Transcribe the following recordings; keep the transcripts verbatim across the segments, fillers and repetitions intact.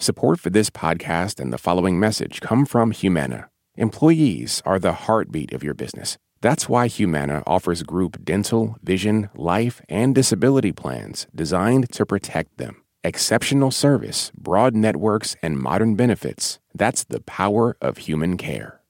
Support for this podcast and the following message come from Humana. Employees are the heartbeat of your business. That's why Humana offers group dental, vision, life, and disability plans designed to protect them. Exceptional service, broad networks, and modern benefits. That's the power of human care.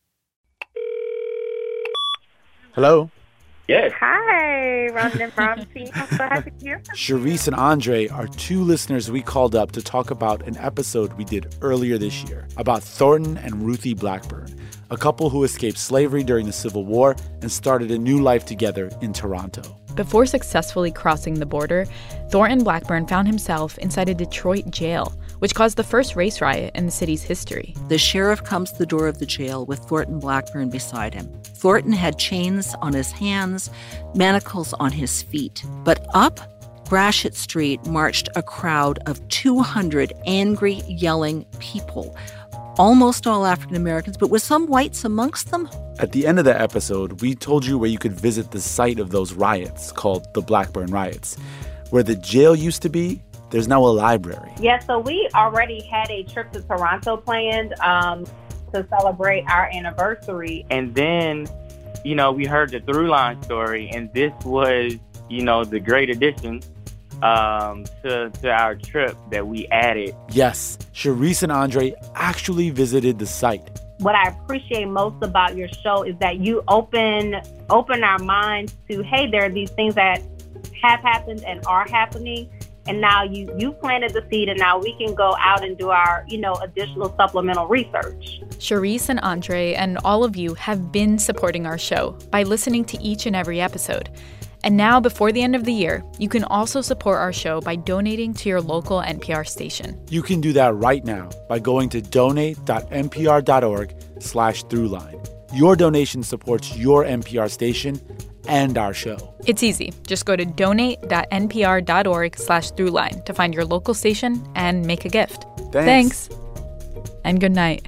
Hello? Yes. Hi, Ron and Ramsey. I'm so happy to hear from you. Sharice and Andre are two listeners we called up to talk about an episode we did earlier this year about Thornton and Ruthie Blackburn, a couple who escaped slavery during the Civil War and started a new life together in Toronto. Before successfully crossing the border, Thornton Blackburn found himself inside a Detroit jail, which caused the first race riot in the city's history. The sheriff comes to the door of the jail with Thornton Blackburn beside him. Thornton had chains on his hands, manacles on his feet. But up Gratiot Street marched a crowd of two hundred angry, yelling people, almost all African Americans, but with some whites amongst them. At the end of the episode, we told you where you could visit the site of those riots, called the Blackburn Riots. Where the jail used to be, there's now a library. Yeah, so we already had a trip to Toronto planned um, to celebrate our anniversary. And then, you know, we heard the Throughline story, and this was, you know, the great addition um, to, to our trip that we added. Yes, Sharice and Andre actually visited the site. What I appreciate most about your show is that you open open our minds to, hey, there are these things that have happened and are happening. And now you, you planted the seed, and now we can go out and do our, you know, additional supplemental research. Sharice and Andre and all of you have been supporting our show by listening to each and every episode. And now, before the end of the year, you can also support our show by donating to your local N P R station. You can do that right now by going to donate.npr.org slash throughline. Your donation supports your N P R station and our show. It's easy. Just go to donate.npr.org slash throughline to find your local station and make a gift. Thanks. Thanks. And good night.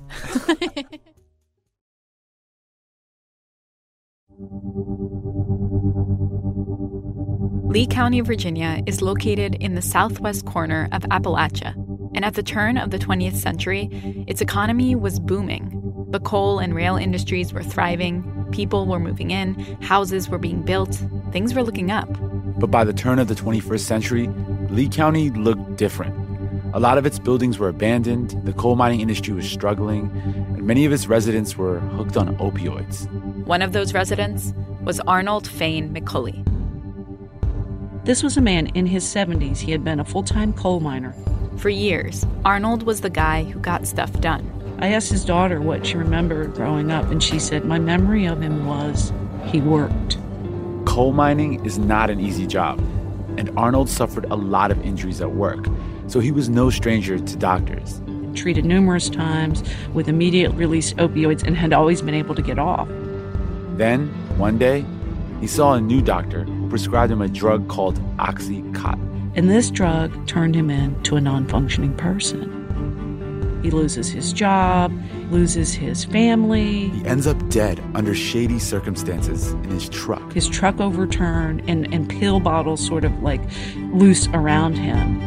Lee County, Virginia is located in the southwest corner of Appalachia. And at the turn of the twentieth century, its economy was booming. The coal and rail industries were thriving, people were moving in, houses were being built, things were looking up. But by the turn of the twenty-first century, Lee County looked different. A lot of its buildings were abandoned, the coal mining industry was struggling, and many of its residents were hooked on opioids. One of those residents was Arnold Fane McCulley. This was a man in his seventies. He had been a full-time coal miner. For years, Arnold was the guy who got stuff done. I asked his daughter what she remembered growing up, and she said, my memory of him was he worked. Coal mining is not an easy job, and Arnold suffered a lot of injuries at work, so he was no stranger to doctors. Treated numerous times with immediate-release opioids and had always been able to get off. Then, one day, he saw a new doctor who prescribed him a drug called Oxycontin. And this drug turned him into a non-functioning person. He loses his job, loses his family. He ends up dead under shady circumstances in his truck. His truck overturned and, and pill bottles sort of like loose around him.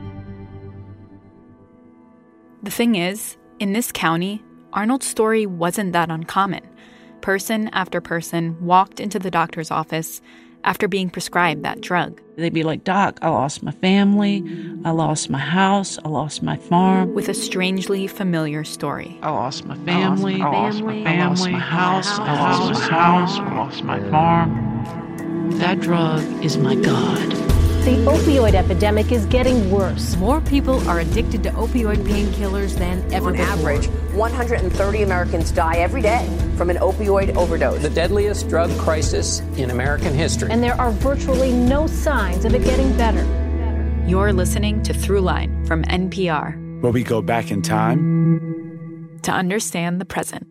The thing is, in this county, Arnold's story wasn't that uncommon. Person after person walked into the doctor's office after being prescribed that drug. They'd be like, Doc, I lost my family, I lost my house, I lost my farm. With a strangely familiar story. I lost my family, I lost my family, I lost my house, I lost my house, I lost my farm. That drug is my God. The opioid epidemic is getting worse. More people are addicted to opioid painkillers than ever On before. average, one hundred thirty Americans die every day from an opioid overdose. The deadliest drug crisis in American history. And there are virtually no signs of it getting better. You're listening to Throughline from N P R, where we go back in time to understand the present.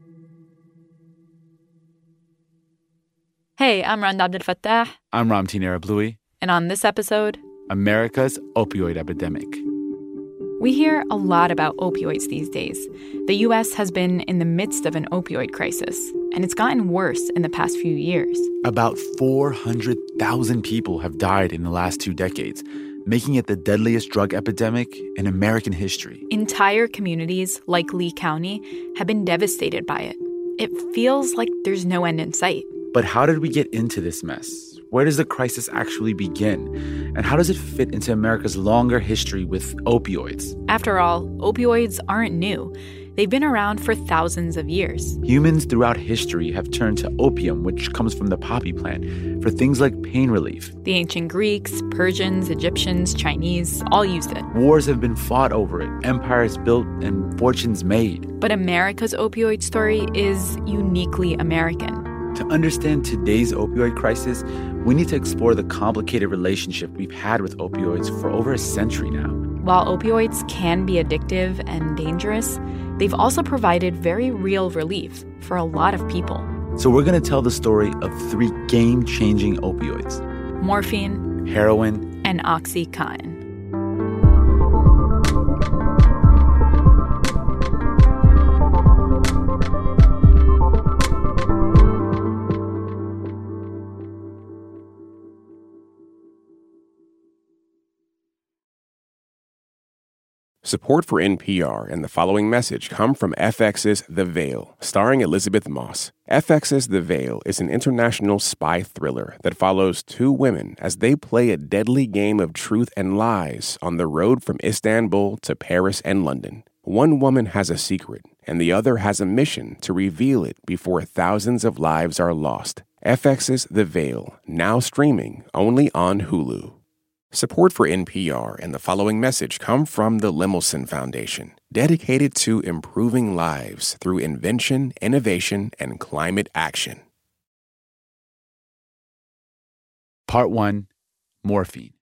Hey, I'm Rand Abdel Fattah. I'm Ramtin Arablouei. And on this episode, America's opioid epidemic. We hear a lot about opioids these days. The U S has been in the midst of an opioid crisis, and it's gotten worse in the past few years. About four hundred thousand people have died in the last two decades. making it the deadliest drug epidemic in American history. Entire communities, like Lee County, have been devastated by it. It feels like there's no end in sight. But how did we get into this mess? Where does the crisis actually begin? And how does it fit into America's longer history with opioids? After all, opioids aren't new. They've been around for thousands of years. Humans throughout history have turned to opium, which comes from the poppy plant, for things like pain relief. The ancient Greeks, Persians, Egyptians, Chinese all used it. Wars have been fought over it, empires built, and fortunes made. But America's opioid story is uniquely American. To understand today's opioid crisis, we need to explore the complicated relationship we've had with opioids for over a century now. While opioids can be addictive and dangerous, they've also provided very real relief for a lot of people. So we're going to tell the story of three game-changing opioids: morphine, heroin, and OxyContin. Support for N P R and the following message come from F X's The Veil, starring Elizabeth Moss. F X's The Veil is an international spy thriller that follows two women as they play a deadly game of truth and lies on the road from Istanbul to Paris and London. One woman has a secret, and the other has a mission to reveal it before thousands of lives are lost. F X's The Veil, now streaming only on Hulu. Support for N P R and the following message come from the Lemelson Foundation, dedicated to improving lives through invention, innovation, and climate action. Part one, morphine.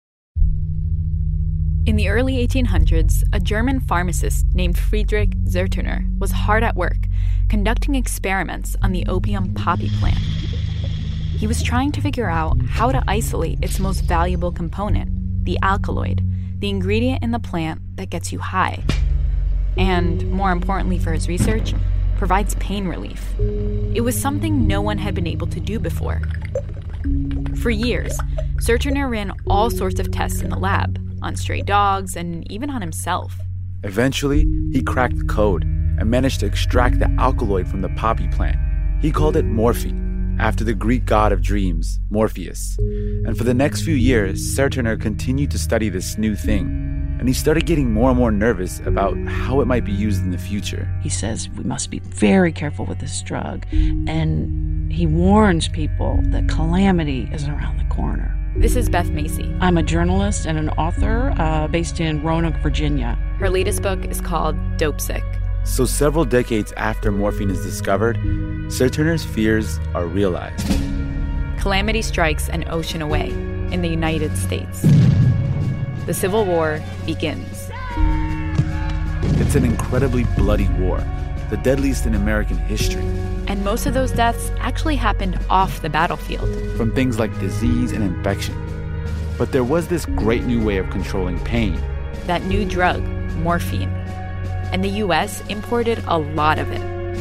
In the early eighteen hundreds, a German pharmacist named Friedrich Zertner was hard at work, conducting experiments on the opium poppy plant. He was trying to figure out how to isolate its most valuable component, the alkaloid, the ingredient in the plant that gets you high. And, more importantly for his research, provides pain relief. It was something no one had been able to do before. For years, Zertner ran all sorts of tests in the lab, on stray dogs and even on himself. Eventually, he cracked the code and managed to extract the alkaloid from the poppy plant. He called it morphine, after the Greek god of dreams, Morpheus. And for the next few years, Zertner continued to study this new thing, and he started getting more and more nervous about how it might be used in the future. He says we must be very careful with this drug, and he warns people that calamity is around the corner. This is Beth Macy. I'm a journalist and an author uh, based in Roanoke, Virginia. Her latest book is called Dope Sick. So several decades after morphine is discovered, Zertner's fears are realized. Calamity strikes an ocean away in the United States. The Civil War begins. It's an incredibly bloody war, the deadliest in American history. And most of those deaths actually happened off the battlefield. From things like disease and infection. But there was this great new way of controlling pain. That new drug, morphine. And the U S imported a lot of it.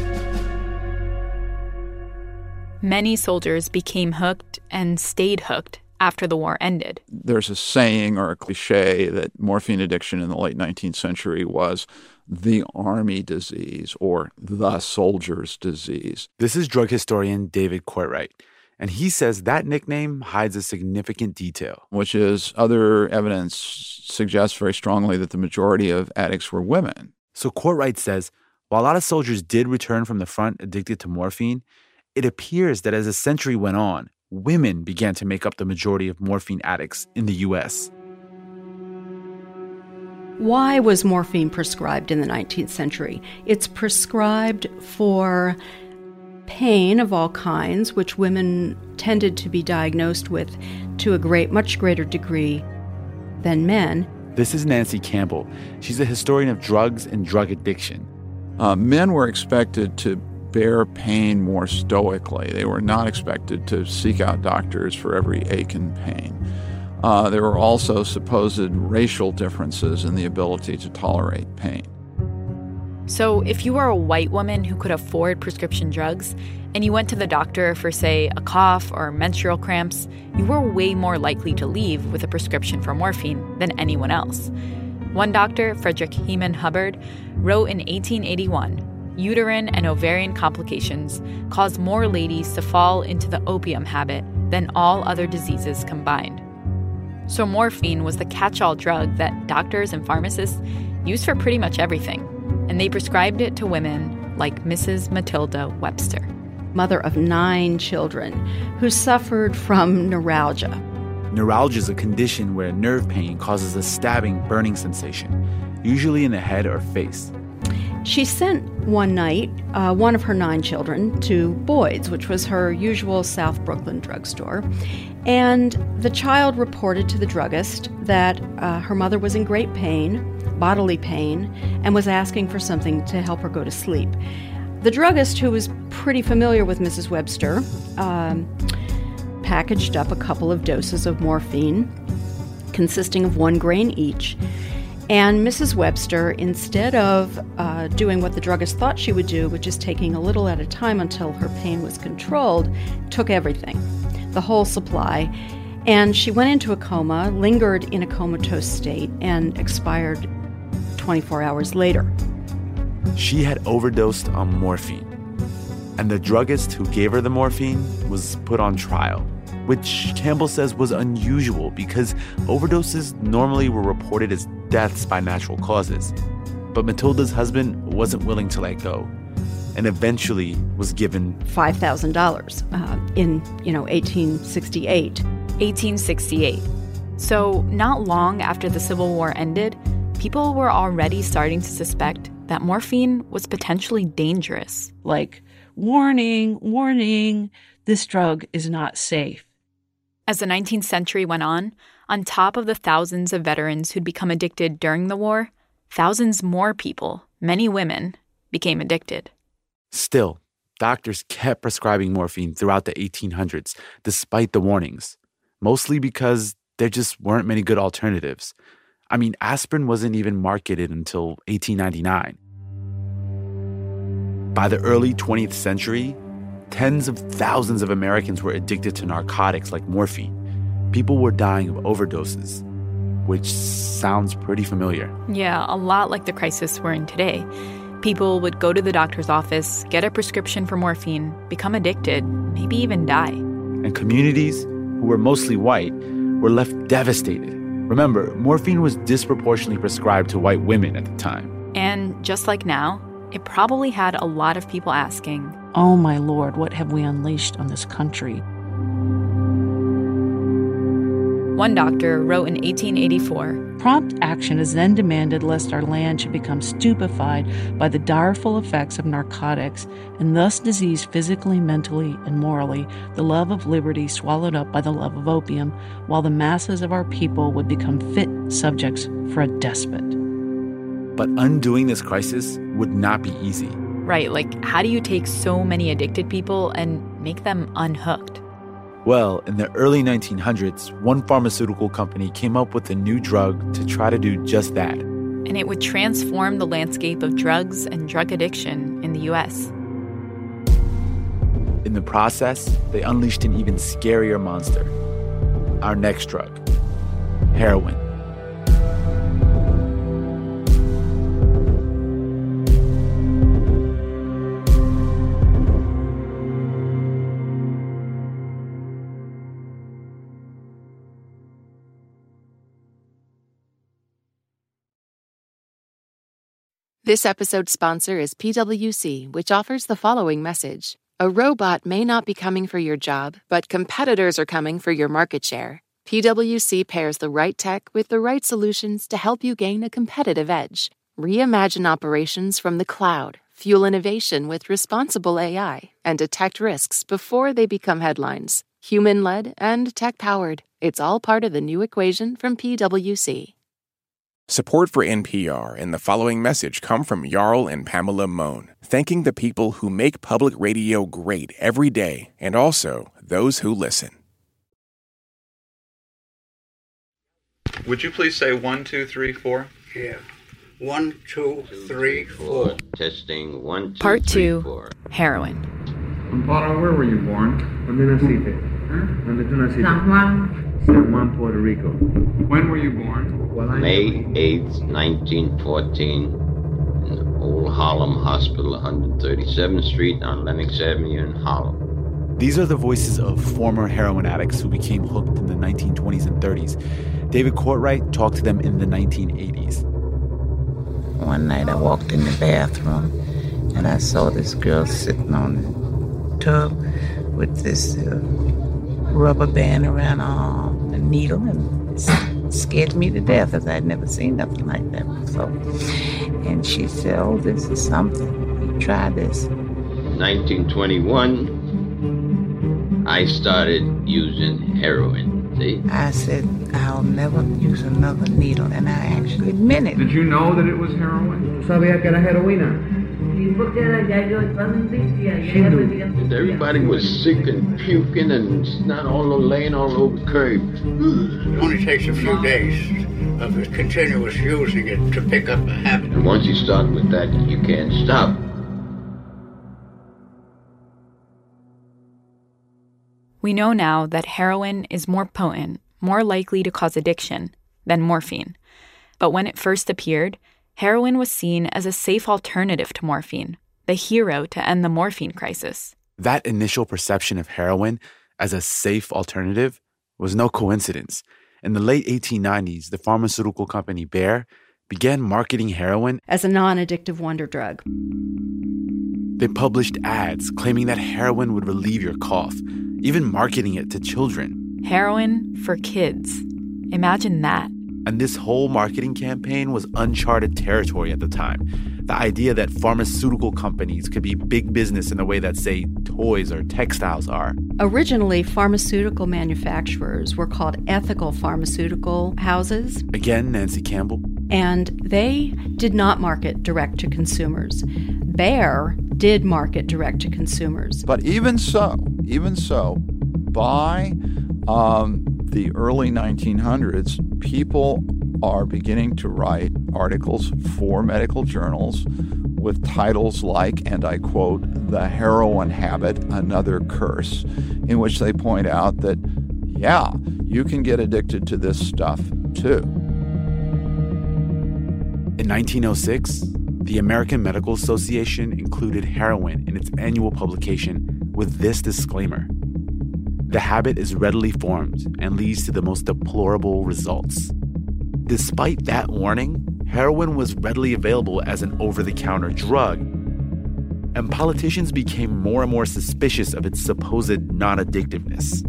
Many soldiers became hooked and stayed hooked after the war ended. There's a saying or a cliche that morphine addiction in the late nineteenth century was the army disease or the soldier's disease. This is drug historian David Courtwright, and he says that nickname hides a significant detail. Which is other evidence suggests very strongly that the majority of addicts were women. So Courtwright says, while a lot of soldiers did return from the front addicted to morphine, it appears that as the century went on, women began to make up the majority of morphine addicts in the U S. Why was morphine prescribed in the nineteenth century? It's prescribed for pain of all kinds, which women tended to be diagnosed with to a great, much greater degree than men. This is Nancy Campbell. She's a historian of drugs and drug addiction. Uh, men were expected to bear pain more stoically. They were not expected to seek out doctors for every ache and pain. Uh, there were also supposed racial differences in the ability to tolerate pain. So if you were a white woman who could afford prescription drugs and you went to the doctor for, say, a cough or menstrual cramps, you were way more likely to leave with a prescription for morphine than anyone else. One doctor, Frederick Heman Hubbard, wrote in eighteen eighty-one, uterine and ovarian complications cause more ladies to fall into the opium habit than all other diseases combined. So morphine was the catch-all drug that doctors and pharmacists used for pretty much everything, and they prescribed it to women like Missus Matilda Webster, mother of nine children, who suffered from neuralgia. Neuralgia is a condition where nerve pain causes a stabbing, burning sensation, usually in the head or face. She sent one night uh, one of her nine children to Boyd's, which was her usual South Brooklyn drugstore, and the child reported to the druggist that uh, her mother was in great pain, bodily pain, and was asking for something to help her go to sleep. The druggist, who was pretty familiar with Missus Webster, um, packaged up a couple of doses of morphine consisting of one grain each. And Missus Webster, instead of uh, doing what the druggist thought she would do, which is taking a little at a time until her pain was controlled, took everything, the whole supply. And she went into a coma, lingered in a comatose state, and expired twenty-four hours later. She had overdosed on morphine, and the druggist who gave her the morphine was put on trial, which Campbell says was unusual because overdoses normally were reported as deaths by natural causes. But Matilda's husband wasn't willing to let go and eventually was given five thousand dollars uh, in, you know, eighteen sixty-eight. eighteen sixty-eight. So not long after the Civil War ended, people were already starting to suspect that morphine was potentially dangerous. Like, warning, warning, this drug is not safe. As the nineteenth century went on, on top of the thousands of veterans who'd become addicted during the war, thousands more people, many women, became addicted. Still, doctors kept prescribing morphine throughout the eighteen hundreds, despite the warnings, mostly because there just weren't many good alternatives. I mean, aspirin wasn't even marketed until eighteen ninety-nine. By the early twentieth century, tens of thousands of Americans were addicted to narcotics like morphine. People were dying of overdoses, which sounds pretty familiar. Yeah, a lot like the crisis we're in today. People would go to the doctor's office, get a prescription for morphine, become addicted, maybe even die. And communities, who were mostly white, were left devastated. Remember, morphine was disproportionately prescribed to white women at the time. And just like now, it probably had a lot of people asking, "Oh my Lord, what have we unleashed on this country?" One doctor wrote in eighteen eighty-four, "Prompt action is then demanded lest our land should become stupefied by the direful effects of narcotics and thus disease physically, mentally, and morally, the love of liberty swallowed up by the love of opium, while the masses of our people would become fit subjects for a despot." But undoing this crisis would not be easy. Right, like how do you take so many addicted people and make them unhooked? Well, in the early nineteen hundreds, one pharmaceutical company came up with a new drug to try to do just that. And it would transform the landscape of drugs and drug addiction in the U S. In the process, they unleashed an even scarier monster. Our next drug, heroin. This episode's sponsor is P W C, which offers the following message. A robot may not be coming for your job, but competitors are coming for your market share. P W C pairs the right tech with the right solutions to help you gain a competitive edge. Reimagine operations from the cloud, fuel innovation with responsible A I, and detect risks before they become headlines. Human-led and tech-powered. It's all part of the new equation from P W C. Support for N P R and the following message come from Jarl and Pamela Mohn, thanking the people who make public radio great every day and also those who listen. Would you please say one, two, three, four? Yeah. One, two, three, four. Testing one, two, Part three, two, four. heroin. Amparo, where were you born? ¿Dónde naciste? ¿Eh? ¿Dónde tú naciste? San Juan. San Juan, Puerto Rico. When were you born? May eighth, nineteen fourteen, in Old Harlem Hospital, one thirty-seventh Street on Lenox Avenue in Harlem. These are the voices of former heroin addicts who became hooked in the nineteen twenties and thirties. David Courtwright talked to them in the nineteen eighties. One night I walked in the bathroom and I saw this girl sitting on the tub with this uh, rubber band around her arm, a needle, and it scared me to death because I'd never seen nothing like that before. And she said, oh, this is something. Try this. nineteen twenty-one, I started using heroin, see? I said, I'll never use another needle, and I actually meant it. Did you know that it was heroin? ¿Sabía que era heroína? She knew. And everybody was sick and puking and not all laying all over the curb. It only takes a few days of continuous using it to pick up a habit. And once you start with that, you can't stop. We know now that heroin is more potent, more likely to cause addiction than morphine. But when it first appeared, heroin was seen as a safe alternative to morphine, the hero to end the morphine crisis. That initial perception of heroin as a safe alternative was no coincidence. In the late eighteen nineties, the pharmaceutical company Bayer began marketing heroin as a non-addictive wonder drug. They published ads claiming that heroin would relieve your cough, even marketing it to children. Heroin for kids. Imagine that. And this whole marketing campaign was uncharted territory at the time. The idea that pharmaceutical companies could be big business in the way that, say, toys or textiles are. Originally, pharmaceutical manufacturers were called ethical pharmaceutical houses. Again, Nancy Campbell. And they did not market direct to consumers. Bayer did market direct to consumers. But even so, even so, by um, the early nineteen hundreds, people are beginning to write articles for medical journals with titles like, and I quote, "The Heroin Habit, Another Curse," in which they point out that, yeah, you can get addicted to this stuff too. In nineteen oh six, the American Medical Association included heroin in its annual publication with this disclaimer: the habit is readily formed and leads to the most deplorable results. Despite that warning, heroin was readily available as an over-the-counter drug, and politicians became more and more suspicious of its supposed non-addictiveness.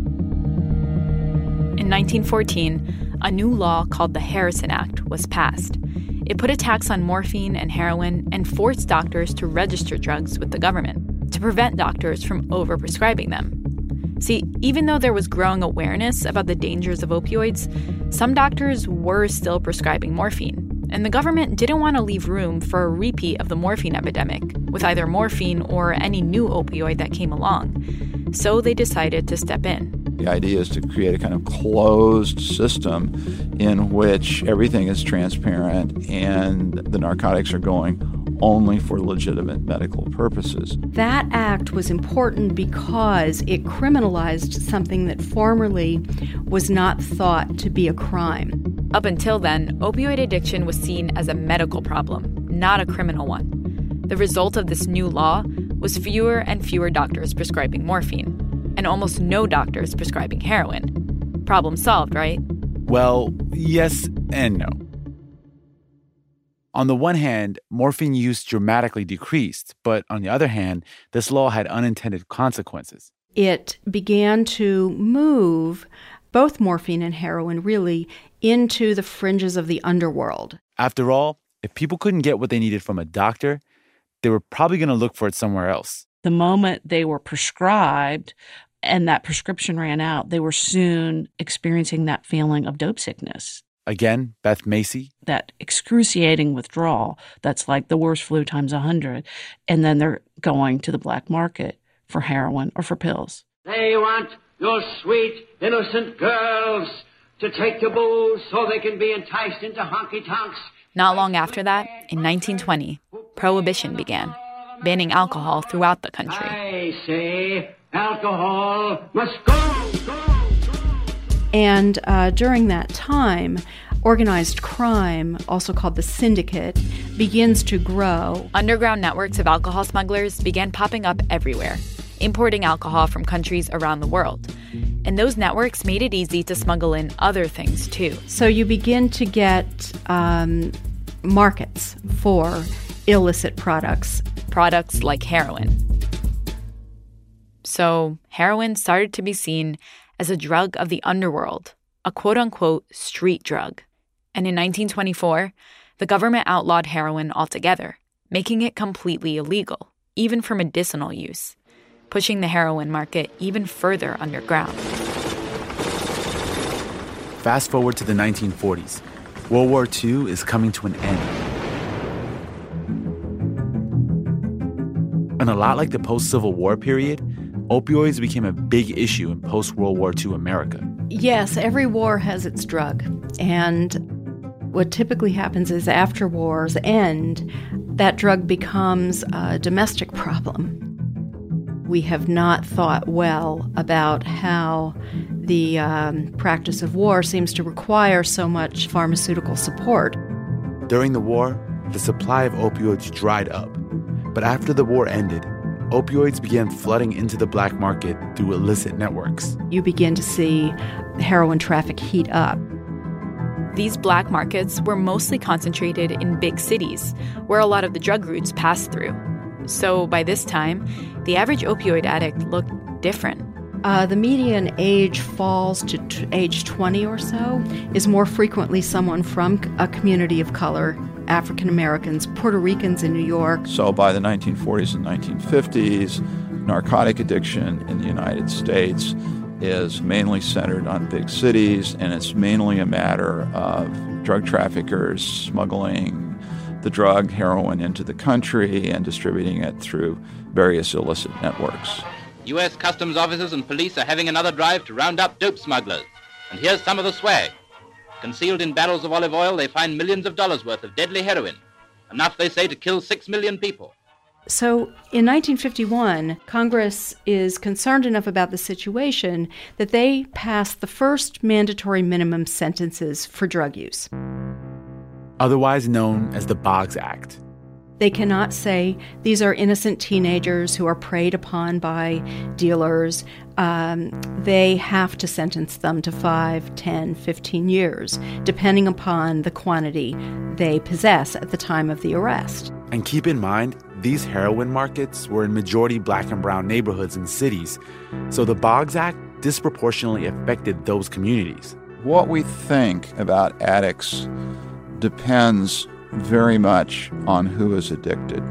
In nineteen fourteen, a new law called the Harrison Act was passed. It put a tax on morphine and heroin and forced doctors to register drugs with the government to prevent doctors from overprescribing them. See, even though there was growing awareness about the dangers of opioids, some doctors were still prescribing morphine, and the government didn't want to leave room for a repeat of the morphine epidemic with either morphine or any new opioid that came along. So they decided to step in. The idea is to create a kind of closed system in which everything is transparent and the narcotics are going only for legitimate medical purposes. That act was important because it criminalized something that formerly was not thought to be a crime. Up until then, opioid addiction was seen as a medical problem, not a criminal one. The result of this new law was fewer and fewer doctors prescribing morphine, and almost no doctors prescribing heroin. Problem solved, right? Well, yes and no. On the one hand, morphine use dramatically decreased, but on the other hand, this law had unintended consequences. It began to move both morphine and heroin really into the fringes of the underworld. After all, if people couldn't get what they needed from a doctor, they were probably going to look for it somewhere else. The moment they were prescribed and that prescription ran out, they were soon experiencing that feeling of dope sickness. Again, Beth Macy. That excruciating withdrawal that's like the worst flu times a hundred. And then they're going to the black market for heroin or for pills. They want your sweet, innocent girls to take the booze so they can be enticed into honky-tonks Not long after that, in nineteen twenty, Prohibition began, banning alcohol throughout the country. I say alcohol must go, go. And uh, during that time, organized crime, also called the syndicate, begins to grow. Underground networks of alcohol smugglers began popping up everywhere, importing alcohol from countries around the world. And those networks made it easy to smuggle in other things, too. So you begin to get um, markets for illicit products. Products like heroin. So heroin started to be seen as a drug of the underworld, a quote-unquote street drug. And in nineteen twenty-four, the government outlawed heroin altogether, making it completely illegal, even for medicinal use, pushing the heroin market even further underground. Fast forward to the nineteen forties. World War Two is coming to an end. And a lot like the post-Civil War period, opioids became a big issue in post-World War Two America. Yes, every war has its drug. And what typically happens is after wars end, that drug becomes a domestic problem. We have not thought well about how the um, practice of war seems to require so much pharmaceutical support. During the war, the supply of opioids dried up. But after the war ended, opioids began flooding into the black market through illicit networks. You begin to see heroin traffic heat up. These black markets were mostly concentrated in big cities, where a lot of the drug routes passed through. So by this time, the average opioid addict looked different. Uh, the median age falls to t- age twenty or so, is more frequently someone from a community of color, African Americans, Puerto Ricans in New York. So by the nineteen forties and nineteen fifties, narcotic addiction in the United States is mainly centered on big cities, and it's mainly a matter of drug traffickers smuggling the drug, heroin, into the country and distributing it through various illicit networks. U S customs officers and police are having another drive to round up dope smugglers. And here's some of the swag. Concealed in barrels of olive oil, they find millions of dollars worth of deadly heroin. Enough, they say, to kill six million people. So in nineteen fifty-one, Congress is concerned enough about the situation that they passed the first mandatory minimum sentences for drug use, otherwise known as the Boggs Act. They cannot say these are innocent teenagers who are preyed upon by dealers. Um, they have to sentence them to five, ten, fifteen years, depending upon the quantity they possess at the time of the arrest. And keep in mind, these heroin markets were in majority black and brown neighborhoods and cities, so the Boggs Act disproportionately affected those communities. What we think about addicts depends very much on who is addicted.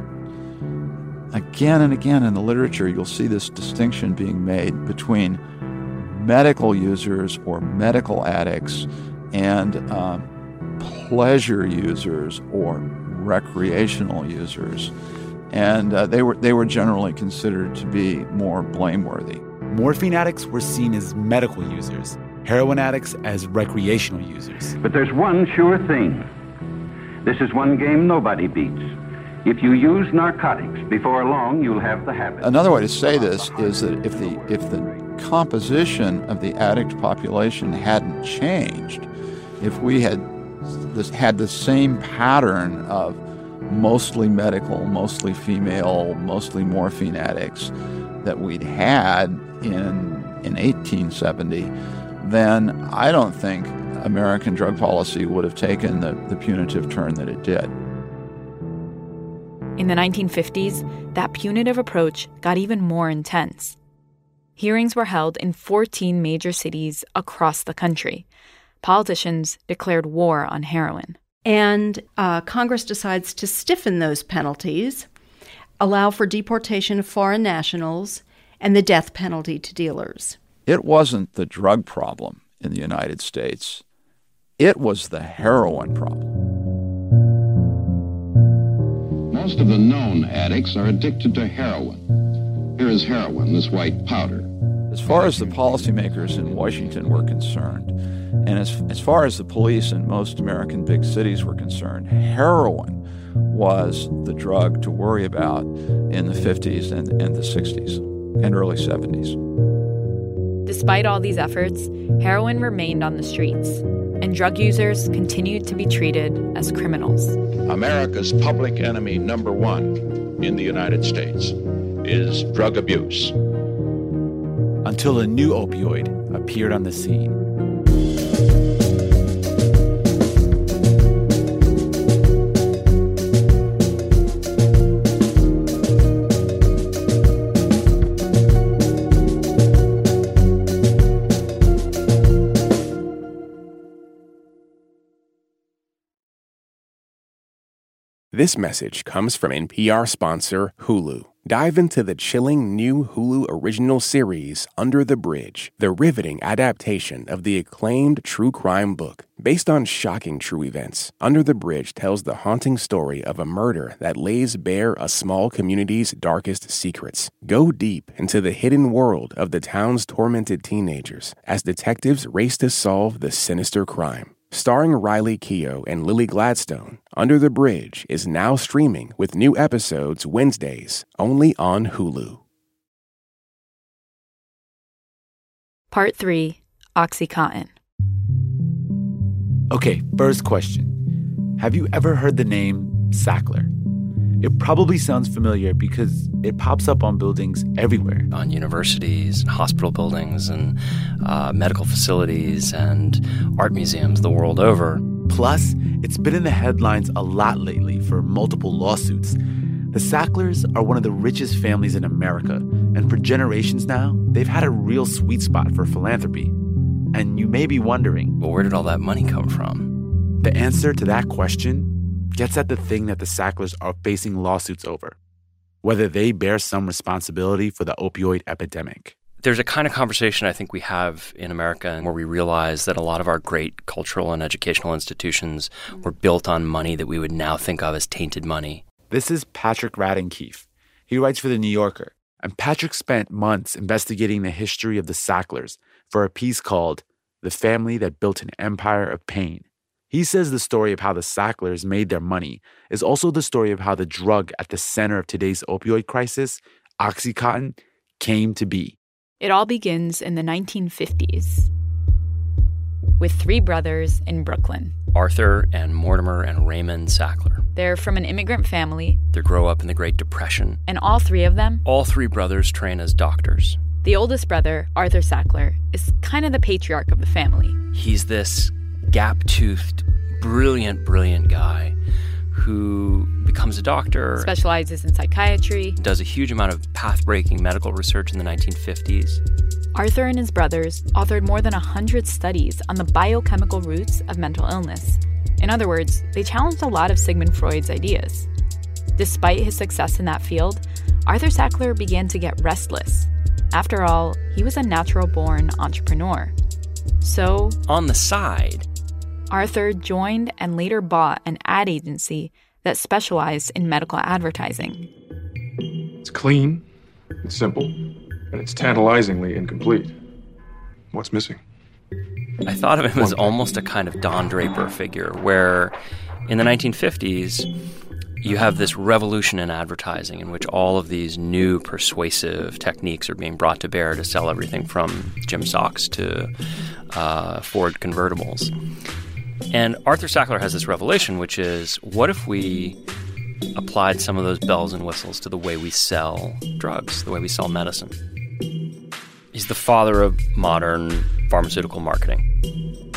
Again and again in the literature, you'll see this distinction being made between medical users or medical addicts and um, pleasure users or recreational users. And uh, they were they were generally considered to be more blameworthy. Morphine addicts were seen as medical users, heroin addicts as recreational users. But there's one sure thing. This is one game nobody beats. If you use narcotics, before long you'll have the habit. Another way to say this is that if the if the composition of the addict population hadn't changed, if we had this, had the same pattern of mostly medical, mostly female, mostly morphine addicts that we'd had in in eighteen seventy, then I don't think American drug policy would have taken the, the punitive turn that it did. In the nineteen fifties, that punitive approach got even more intense. Hearings were held in fourteen major cities across the country. Politicians declared war on heroin. And uh, Congress decides to stiffen those penalties, allow for deportation of foreign nationals, and the death penalty to dealers. It wasn't the drug problem in the United States. It was the heroin problem. Most of the known addicts are addicted to heroin. Here is heroin, this white powder. As far as the policymakers in Washington were concerned, And as, as far as the police in most American big cities were concerned, heroin was the drug to worry about in the fifties and, and the sixties and early seventies. Despite all these efforts, heroin remained on the streets, and drug users continued to be treated as criminals. America's public enemy number one in the United States is drug abuse. Until a new opioid appeared on the scene. This message comes from N P R sponsor Hulu. Dive into the chilling new Hulu original series, Under the Bridge, the riveting adaptation of the acclaimed true crime book. Based on shocking true events, Under the Bridge tells the haunting story of a murder that lays bare a small community's darkest secrets. Go deep into the hidden world of the town's tormented teenagers as detectives race to solve the sinister crime. Starring Riley Keough and Lily Gladstone, Under the Bridge is now streaming with new episodes Wednesdays, only on Hulu. Part three, OxyContin. Okay, first question. Have you ever heard the name Sackler? It probably sounds familiar because it pops up on buildings everywhere. On universities, and hospital buildings, and uh, medical facilities, and art museums the world over. Plus, it's been in the headlines a lot lately for multiple lawsuits. The Sacklers are one of the richest families in America, and for generations now, they've had a real sweet spot for philanthropy. And you may be wondering, well, where did all that money come from? The answer to that question gets at the thing that the Sacklers are facing lawsuits over, whether they bear some responsibility for the opioid epidemic. There's a kind of conversation I think we have in America where we realize that a lot of our great cultural and educational institutions were built on money that we would now think of as tainted money. This is Patrick Radden Keefe. He writes for The New Yorker, and Patrick spent months investigating the history of the Sacklers for a piece called The Family That Built an Empire of Pain. He says the story of how the Sacklers made their money is also the story of how the drug at the center of today's opioid crisis, OxyContin, came to be. It all begins in the nineteen fifties with three brothers in Brooklyn. Arthur and Mortimer and Raymond Sackler. They're from an immigrant family. They grow up in the Great Depression. And all three of them? All three brothers train as doctors. The oldest brother, Arthur Sackler, is kind of the patriarch of the family. He's this gap-toothed, brilliant, brilliant guy who becomes a doctor. Specializes in psychiatry. Does a huge amount of path-breaking medical research in the nineteen fifties. Arthur and his brothers authored more than one hundred studies on the biochemical roots of mental illness. In other words, they challenged a lot of Sigmund Freud's ideas. Despite his success in that field, Arthur Sackler began to get restless. After all, he was a natural-born entrepreneur. So, on the side, Arthur joined and later bought an ad agency that specialized in medical advertising. It's clean, it's simple, and it's tantalizingly incomplete. What's missing? I thought of him as almost a kind of Don Draper figure, where in the nineteen fifties, you have this revolution in advertising in which all of these new persuasive techniques are being brought to bear to sell everything from gym socks to uh, Ford convertibles. And Arthur Sackler has this revelation, which is, what if we applied some of those bells and whistles to the way we sell drugs, the way we sell medicine? He's the father of modern pharmaceutical marketing.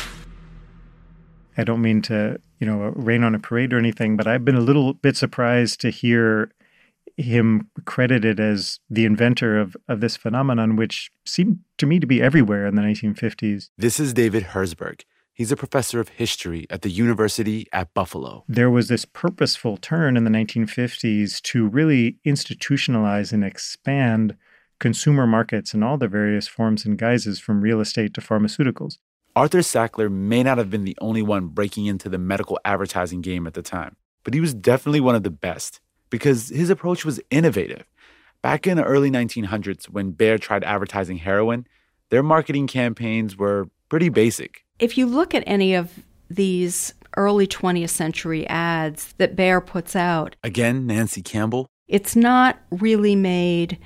I don't mean to, you know, rain on a parade or anything, but I've been a little bit surprised to hear him credited as the inventor of, of this phenomenon, which seemed to me to be everywhere in the nineteen fifties. This is David Herzberg. He's a professor of history at the University at Buffalo. There was this purposeful turn in the nineteen fifties to really institutionalize and expand consumer markets in all their various forms and guises, from real estate to pharmaceuticals. Arthur Sackler may not have been the only one breaking into the medical advertising game at the time, but he was definitely one of the best because his approach was innovative. Back in the early nineteen hundreds, when Bayer tried advertising heroin, their marketing campaigns were pretty basic. If you look at any of these early twentieth century ads that Bayer puts out, again, Nancy Campbell, it's not really made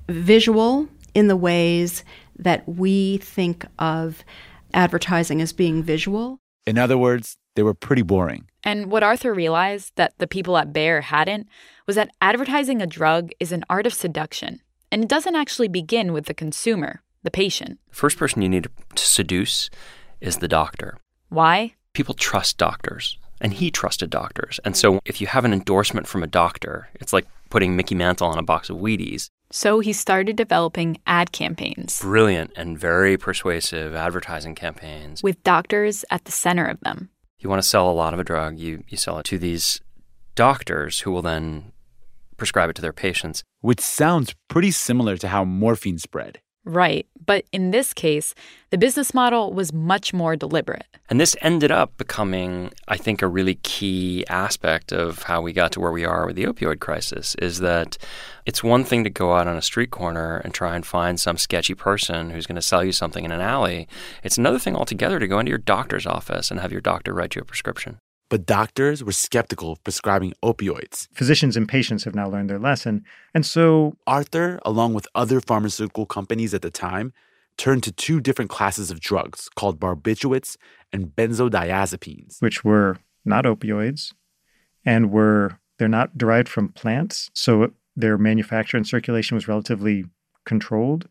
visual in the ways that we think of advertising as being visual. In other words, they were pretty boring. And what Arthur realized that the people at Bayer hadn't was that advertising a drug is an art of seduction. And it doesn't actually begin with the consumer, the patient. The first person you need to seduce is the doctor. Why? People trust doctors, and he trusted doctors. And so if you have an endorsement from a doctor, it's like putting Mickey Mantle on a box of Wheaties. So he started developing ad campaigns. Brilliant and very persuasive advertising campaigns. With doctors at the center of them. You want to sell a lot of a drug, you, you sell it to these doctors who will then prescribe it to their patients. Which sounds pretty similar to how morphine spread. Right. But in this case, the business model was much more deliberate. And this ended up becoming, I think, a really key aspect of how we got to where we are with the opioid crisis, is that it's one thing to go out on a street corner and try and find some sketchy person who's going to sell you something in an alley. It's another thing altogether to go into your doctor's office and have your doctor write you a prescription. But doctors were skeptical of prescribing opioids. Physicians and patients have now learned their lesson. And so Arthur, along with other pharmaceutical companies at the time, turned to two different classes of drugs called barbiturates and benzodiazepines. Which were not opioids and were, they're not derived from plants, so their manufacture and circulation was relatively controlled.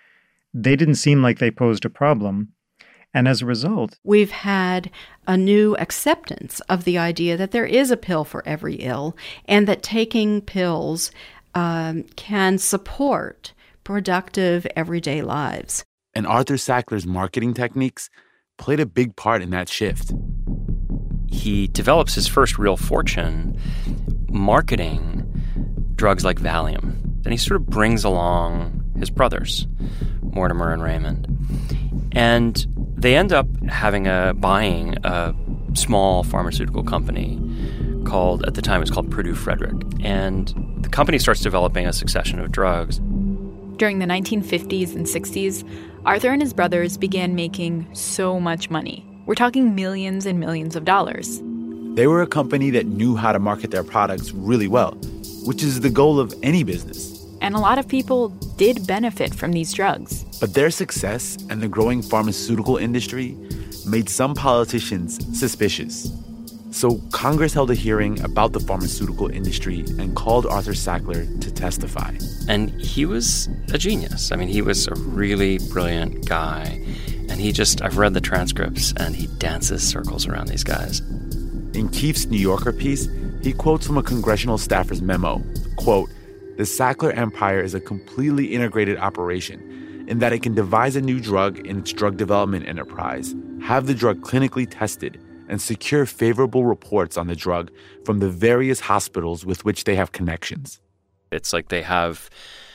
They didn't seem like they posed a problem. And as a result, we've had a new acceptance of the idea that there is a pill for every ill and that taking pills um, can support productive everyday lives. And Arthur Sackler's marketing techniques played a big part in that shift. He develops his first real fortune marketing drugs like Valium. Then he sort of brings along his brothers, Mortimer and Raymond. And they end up having a buying a small pharmaceutical company called, at the time it was called Purdue Frederick. And the company starts developing a succession of drugs. During the nineteen fifties and sixties, Arthur and his brothers began making so much money. We're talking millions and millions of dollars. They were a company that knew how to market their products really well, which is the goal of any business. And a lot of people did benefit from these drugs. But their success and the growing pharmaceutical industry made some politicians suspicious. So Congress held a hearing about the pharmaceutical industry and called Arthur Sackler to testify. And he was a genius. I mean, he was a really brilliant guy. And he just, I've read the transcripts, and he dances circles around these guys. In Keefe's New Yorker piece, he quotes from a congressional staffer's memo, quote, "The Sackler empire is a completely integrated operation in that it can devise a new drug in its drug development enterprise, have the drug clinically tested, and secure favorable reports on the drug from the various hospitals with which they have connections." It's like they have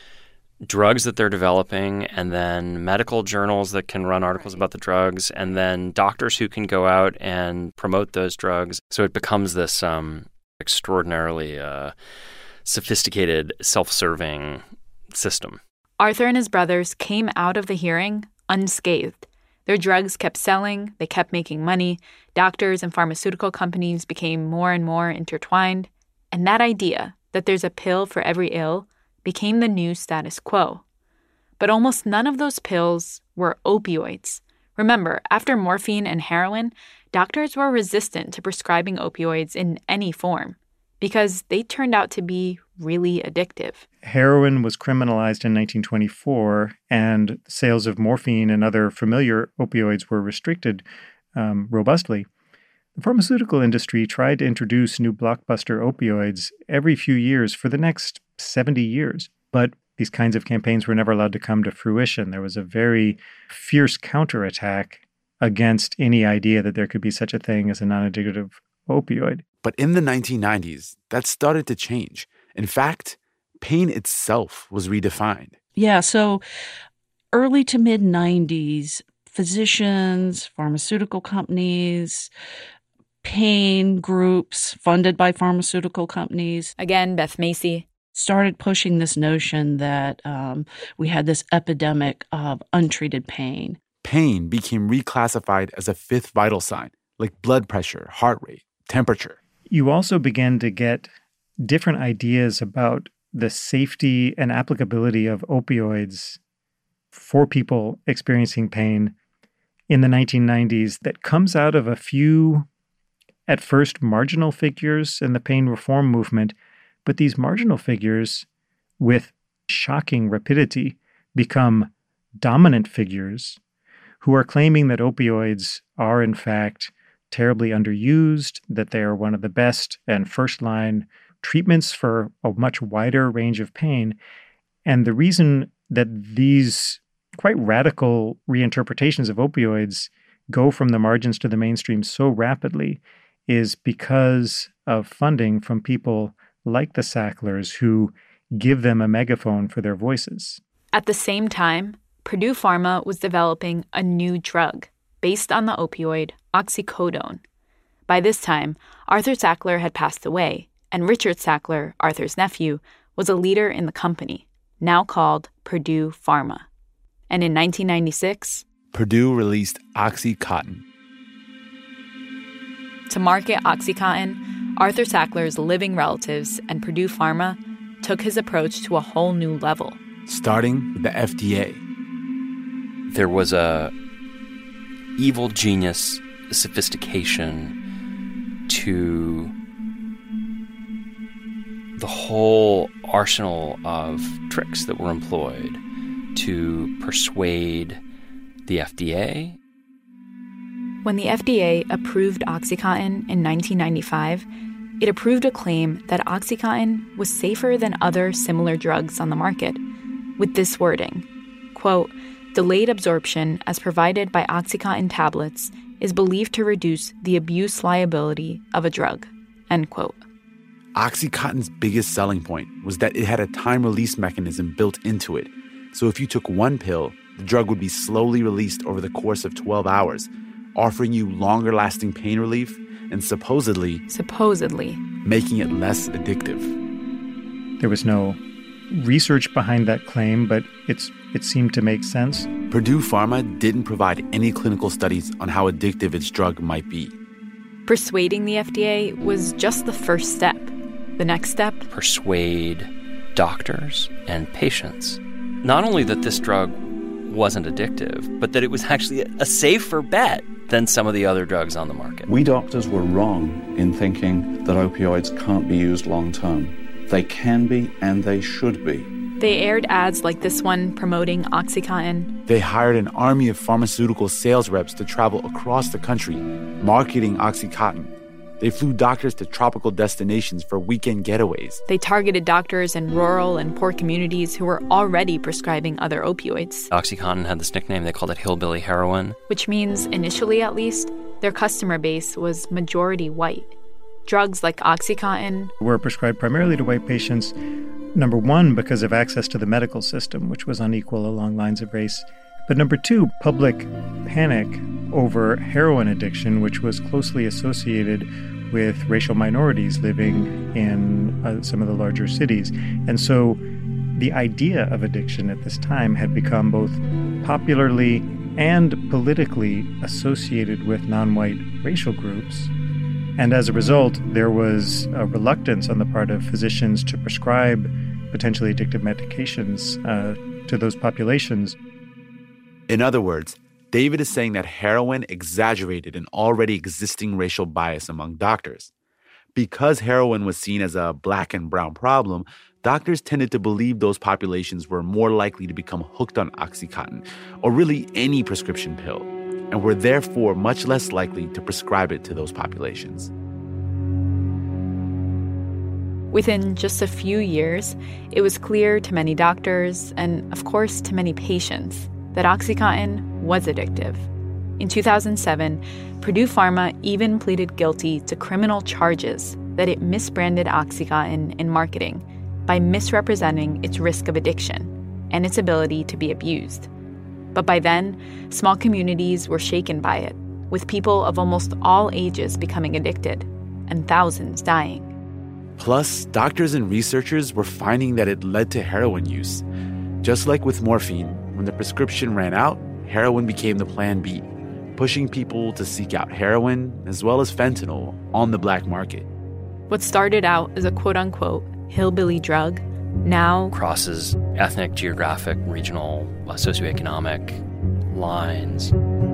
drugs that they're developing, and then medical journals that can run articles about the drugs, and then doctors who can go out and promote those drugs. So it becomes this um, extraordinarily uh, sophisticated, self-serving system. Arthur and his brothers came out of the hearing unscathed. Their drugs kept selling, they kept making money, doctors and pharmaceutical companies became more and more intertwined, and that idea that there's a pill for every ill became the new status quo. But almost none of those pills were opioids. Remember, after morphine and heroin, doctors were resistant to prescribing opioids in any form because they turned out to be really addictive. Heroin was criminalized in nineteen twenty-four, and sales of morphine and other familiar opioids were restricted um, robustly. The pharmaceutical industry tried to introduce new blockbuster opioids every few years for the next seventy years, but these kinds of campaigns were never allowed to come to fruition. There was a very fierce counterattack against any idea that there could be such a thing as a non-addictive opioid. But in the nineteen nineties, that started to change. In fact, pain itself was redefined. Yeah, so early to mid nineties, physicians, pharmaceutical companies, pain groups funded by pharmaceutical companies. Again, Beth Macy. Started pushing this notion that um, we had this epidemic of untreated pain. pain became reclassified as a fifth vital sign, like blood pressure, heart rate, temperature. You also began to get different ideas about the safety and applicability of opioids for people experiencing pain in the nineteen nineties that comes out of a few, at first, marginal figures in the pain reform movement. But these marginal figures, with shocking rapidity, become dominant figures who are claiming that opioids are, in fact, terribly underused, that they are one of the best and first-line treatments for a much wider range of pain. And the reason that these quite radical reinterpretations of opioids go from the margins to the mainstream so rapidly is because of funding from people like the Sacklers who give them a megaphone for their voices. At the same time, Purdue Pharma was developing a new drug based on the opioid oxycodone. By this time, Arthur Sackler had passed away, and Richard Sackler, Arthur's nephew, was a leader in the company, now called Purdue Pharma. And in nineteen ninety-six, Purdue released OxyContin. To market OxyContin, Arthur Sackler's living relatives and Purdue Pharma took his approach to a whole new level. Starting with the F D A. There was a evil genius sophistication to the whole arsenal of tricks that were employed to persuade the F D A. When the F D A approved OxyContin in nineteen ninety-five, it approved a claim that OxyContin was safer than other similar drugs on the market, with this wording, quote, "Delayed absorption as provided by OxyContin tablets is believed to reduce the abuse liability of a drug," end quote. OxyContin's biggest selling point was that it had a time-release mechanism built into it. So if you took one pill, the drug would be slowly released over the course of twelve hours, offering you longer-lasting pain relief and supposedly... Supposedly. Making it less addictive. There was no research behind that claim, but it's it seemed to make sense. Purdue Pharma didn't provide any clinical studies on how addictive its drug might be. Persuading the F D A was just the first step. The next step? Persuade doctors and patients. Not only that this drug wasn't addictive, but that it was actually a safer bet than some of the other drugs on the market. We doctors were wrong in thinking that opioids can't be used long term. They can be, and they should be. They aired ads like this one promoting OxyContin. They hired an army of pharmaceutical sales reps to travel across the country, marketing OxyContin. They flew doctors to tropical destinations for weekend getaways. They targeted doctors in rural and poor communities who were already prescribing other opioids. OxyContin had this nickname, they called it hillbilly heroin. Which means, initially at least, their customer base was majority white. Drugs like OxyContin were prescribed primarily to white patients, number one, because of access to the medical system, which was unequal along lines of race. But number two, public panic over heroin addiction, which was closely associated with racial minorities living in uh, some of the larger cities. And so the idea of addiction at this time had become both popularly and politically associated with non-white racial groups. And as a result, there was a reluctance on the part of physicians to prescribe potentially addictive medications uh, to those populations. In other words, David is saying that heroin exaggerated an already existing racial bias among doctors. Because heroin was seen as a black and brown problem, doctors tended to believe those populations were more likely to become hooked on OxyContin, or really any prescription pill, and were therefore much less likely to prescribe it to those populations. Within just a few years, it was clear to many doctors, and of course to many patients, that OxyContin was addictive. In two thousand seven, Purdue Pharma even pleaded guilty to criminal charges that it misbranded OxyContin in marketing by misrepresenting its risk of addiction and its ability to be abused. But by then, small communities were shaken by it, with people of almost all ages becoming addicted and thousands dying. Plus, doctors and researchers were finding that it led to heroin use. Just like with morphine, when the prescription ran out, heroin became the plan B, pushing people to seek out heroin as well as fentanyl on the black market. What started out as a quote-unquote hillbilly drug now crosses ethnic, geographic, regional, uh, socioeconomic lines.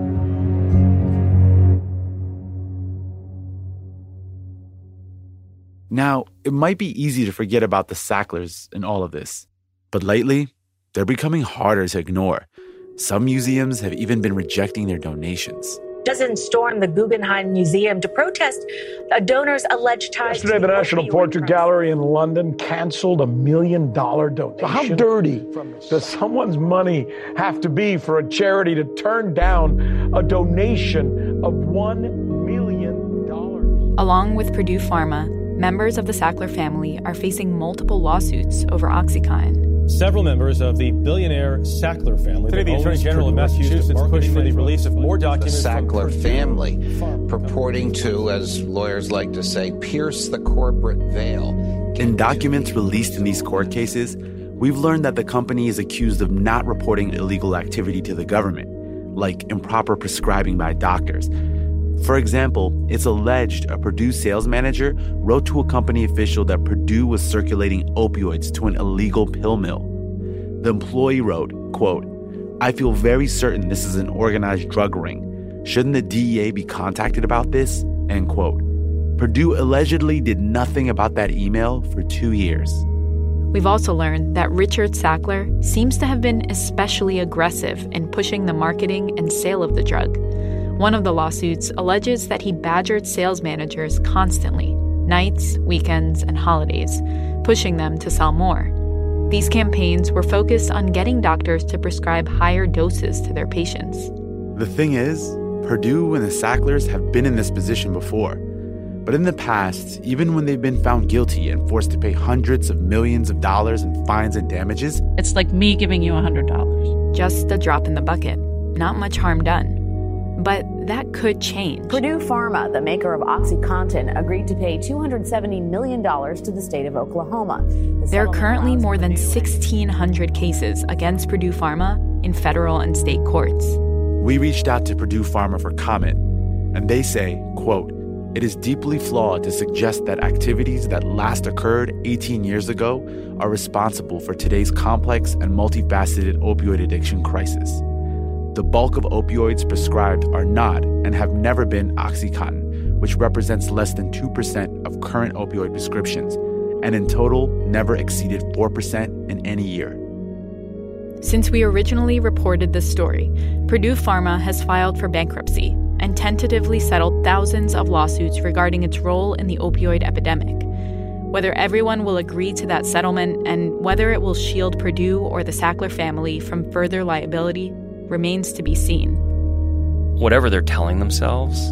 Now, it might be easy to forget about the Sacklers in all of this, but lately, they're becoming harder to ignore. Some museums have even been rejecting their donations. Doesn't storm the Guggenheim Museum to protest a donor's alleged ties. Yesterday, the, the National Portrait Gallery in London canceled a million dollar donation. So how dirty does someone's money have to be for a charity to turn down a donation of one million dollars? Along with Purdue Pharma, members of the Sackler family are facing multiple lawsuits over OxyContin. Several members of the billionaire Sackler family. Today, the Attorney General of Massachusetts pushed for the release of more documents. The Sackler family purporting to, as lawyers like to say, pierce the corporate veil. In documents released in these court cases, we've learned that the company is accused of not reporting illegal activity to the government, like improper prescribing by doctors. For example, it's alleged a Purdue sales manager wrote to a company official that Purdue was circulating opioids to an illegal pill mill. The employee wrote, quote, "I feel very certain this is an organized drug ring. Shouldn't the D E A be contacted about this?" End quote. Purdue allegedly did nothing about that email for two years. We've also learned that Richard Sackler seems to have been especially aggressive in pushing the marketing and sale of the drug. One of the lawsuits alleges that he badgered sales managers constantly, nights, weekends, and holidays, pushing them to sell more. These campaigns were focused on getting doctors to prescribe higher doses to their patients. The thing is, Purdue and the Sacklers have been in this position before. But in the past, even when they've been found guilty and forced to pay hundreds of millions of dollars in fines and damages, it's like me giving you one hundred dollars. Just a drop in the bucket. Not much harm done. But that could change. Purdue Pharma, the maker of OxyContin, agreed to pay two hundred seventy million dollars to the state of Oklahoma. The there are currently more than sixteen hundred cases against Purdue Pharma in federal and state courts. We reached out to Purdue Pharma for comment, and they say, quote, "It is deeply flawed to suggest that activities that last occurred eighteen years ago are responsible for today's complex and multifaceted opioid addiction crisis. The bulk of opioids prescribed are not and have never been OxyContin, which represents less than two percent of current opioid prescriptions, and in total never exceeded four percent in any year." Since we originally reported this story, Purdue Pharma has filed for bankruptcy and tentatively settled thousands of lawsuits regarding its role in the opioid epidemic. Whether everyone will agree to that settlement and whether it will shield Purdue or the Sackler family from further liability remains to be seen. Whatever they're telling themselves,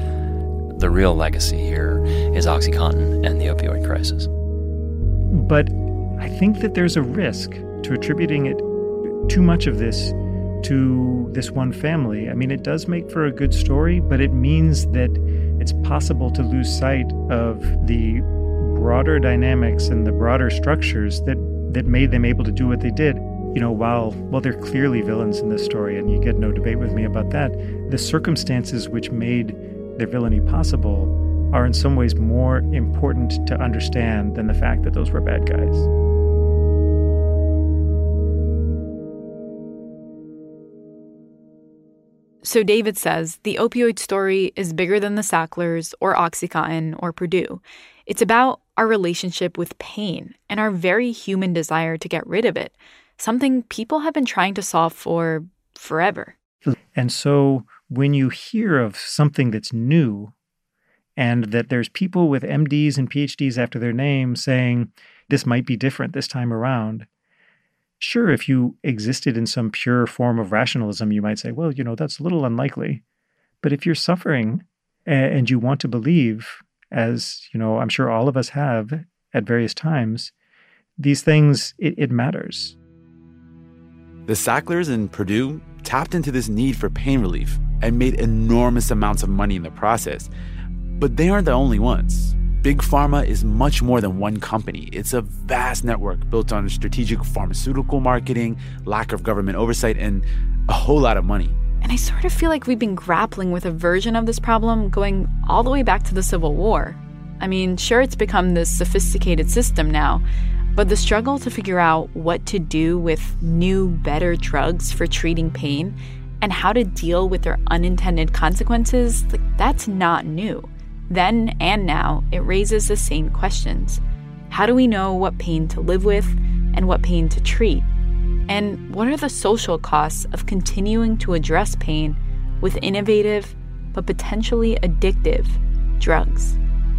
the real legacy here is OxyContin and the opioid crisis. But I think that there's a risk to attributing it, too much of this, to this one family. I mean, it does make for a good story, but it means that it's possible to lose sight of the broader dynamics and the broader structures that, that made them able to do what they did. You know, while, while they're clearly villains in this story, and you get no debate with me about that, the circumstances which made their villainy possible are in some ways more important to understand than the fact that those were bad guys. So David says the opioid story is bigger than the Sacklers or OxyContin or Purdue. It's about our relationship with pain and our very human desire to get rid of it, something people have been trying to solve for forever. And so when you hear of something that's new and that there's people with M Ds and P H Ds after their name saying this might be different this time around, sure, if you existed in some pure form of rationalism, you might say, well, you know, that's a little unlikely. But if you're suffering and you want to believe, as, you know, I'm sure all of us have at various times, these things, it, it matters. The Sacklers and Purdue tapped into this need for pain relief and made enormous amounts of money in the process. But they aren't the only ones. Big Pharma is much more than one company. It's a vast network built on strategic pharmaceutical marketing, lack of government oversight, and a whole lot of money. And I sort of feel like we've been grappling with a version of this problem going all the way back to the Civil War. I mean, sure, it's become this sophisticated system now, but the struggle to figure out what to do with new, better drugs for treating pain and how to deal with their unintended consequences, like, that's not new. Then and now, it raises the same questions. How do we know what pain to live with and what pain to treat? And what are the social costs of continuing to address pain with innovative but potentially addictive drugs?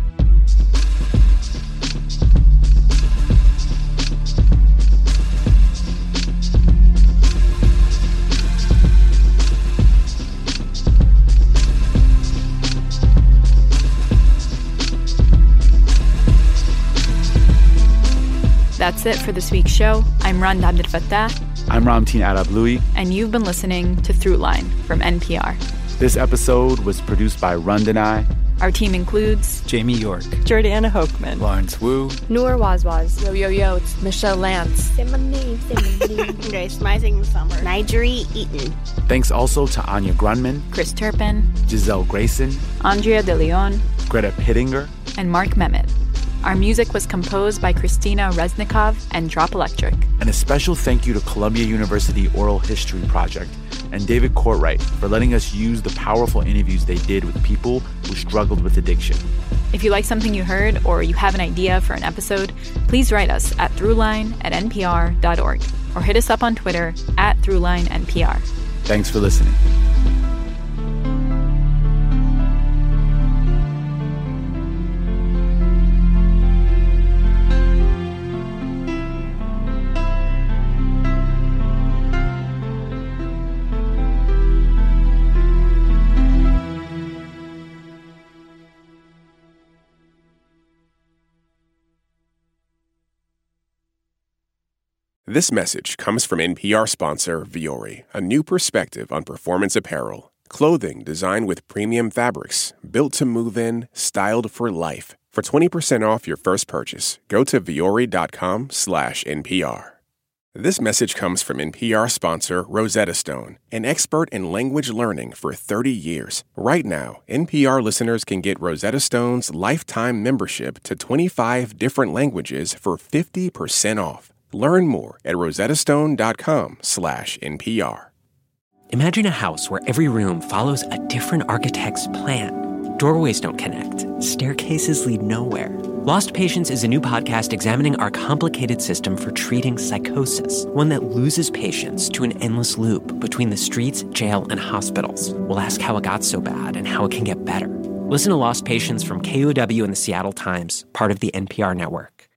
That's it for this week's show. I'm Rand Abdelfatah. I'm Ramteen Arablouei. And you've been listening to Throughline from N P R. This episode was produced by Rund and I. Our team includes Jamie York, Jordana Hochman, Lawrence Wu, Noor Wazwaz, Yo Yo Yo, it's Michelle Lance, Say my name, say my name, Grace Rising Summer, Nigeri Eaton. Thanks also to Anya Grunman, Chris Turpin, Giselle Grayson, Andrea De Leon, Greta Pittinger, and Mark Memmott. Our music was composed by Christina Reznikov and Drop Electric. And a special thank you to Columbia University Oral History Project and David Courtwright for letting us use the powerful interviews they did with people who struggled with addiction. If you like something you heard or you have an idea for an episode, please write us at throughline at n p r dot org or hit us up on Twitter at throughlinenpr. Thanks for listening. This message comes from N P R sponsor Vuori, a new perspective on performance apparel. Clothing designed with premium fabrics, built to move in, styled for life. For twenty percent off your first purchase, go to vuori.com slash NPR. This message comes from N P R sponsor Rosetta Stone, an expert in language learning for thirty years. Right now, N P R listeners can get Rosetta Stone's lifetime membership to twenty-five different languages for fifty percent off. Learn more at rosettastone.com slash NPR. Imagine a house where every room follows a different architect's plan. Doorways don't connect. Staircases lead nowhere. Lost Patients is a new podcast examining our complicated system for treating psychosis, one that loses patients to an endless loop between the streets, jail, and hospitals. We'll ask how it got so bad and how it can get better. Listen to Lost Patients from K O W and the Seattle Times, part of the N P R network.